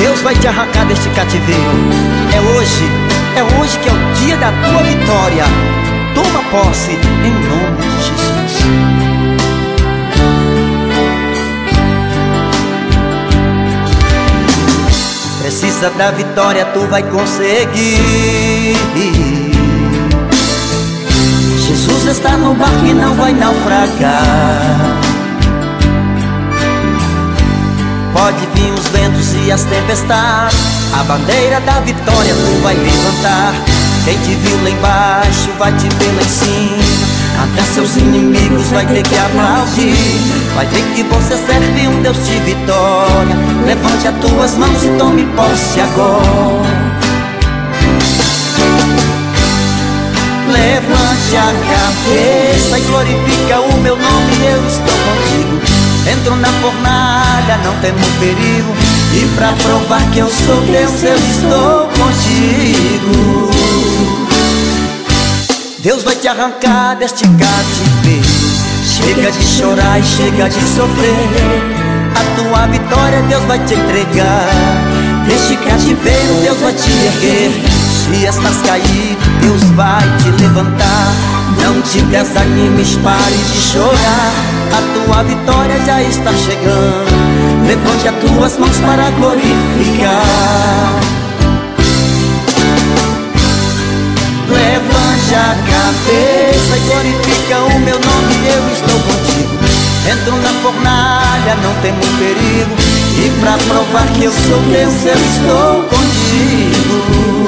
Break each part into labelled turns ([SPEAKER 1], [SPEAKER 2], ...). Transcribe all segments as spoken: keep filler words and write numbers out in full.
[SPEAKER 1] Deus vai te arrancar deste cativeiro. É hoje, é hoje que é o dia da tua vitória. Toma posse em nome de Jesus. Precisa da vitória, tu vai conseguir. Jesus está no barco e não vai naufragar. Pode vir os ventos e as tempestades, a bandeira da vitória tu vai levantar. Quem te viu lá embaixo vai te ver lá em cima. Até seus inimigos vai ter que aplaudir. Vai ver que você serve um Deus de vitória. Levante as tuas mãos e tome posse agora. Levante a cabeça e glorifica o meu nome, eu estou contigo. Entro na fornalha, não temo perigo. E pra provar que eu sou Deus, eu estou contigo. Deus vai te arrancar deste cativeiro. Chega de chorar e chega de sofrer. A tua vitória Deus vai te entregar. Deste cativeiro Deus vai te erguer. Se estás caído, Deus vai te levantar. Não te desanimes, pare de chorar. A tua vitória já está chegando. Levante as tuas mãos para glorificar. Levante a cabeça e glorifica o meu nome, eu estou contigo. Entro na fornalha, não temo perigo. E pra provar que eu sou Deus, eu estou contigo.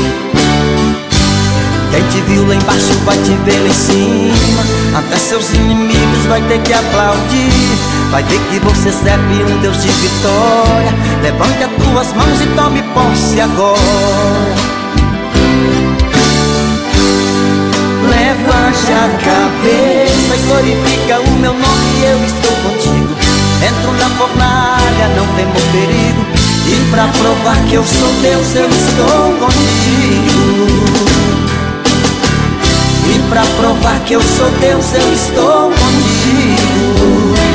[SPEAKER 1] Quem te viu lá embaixo vai te ver lá em cima. Até seus inimigos vai ter que aplaudir. Vai ver que você serve um Deus de vitória. Levante as tuas mãos e tome posse agora. Levante a cabeça e glorifica o meu nome, eu estou contigo. Entro na fornalha, não temo perigo. E pra provar que eu sou Deus, eu estou contigo. E pra provar que eu sou Deus, eu estou contigo.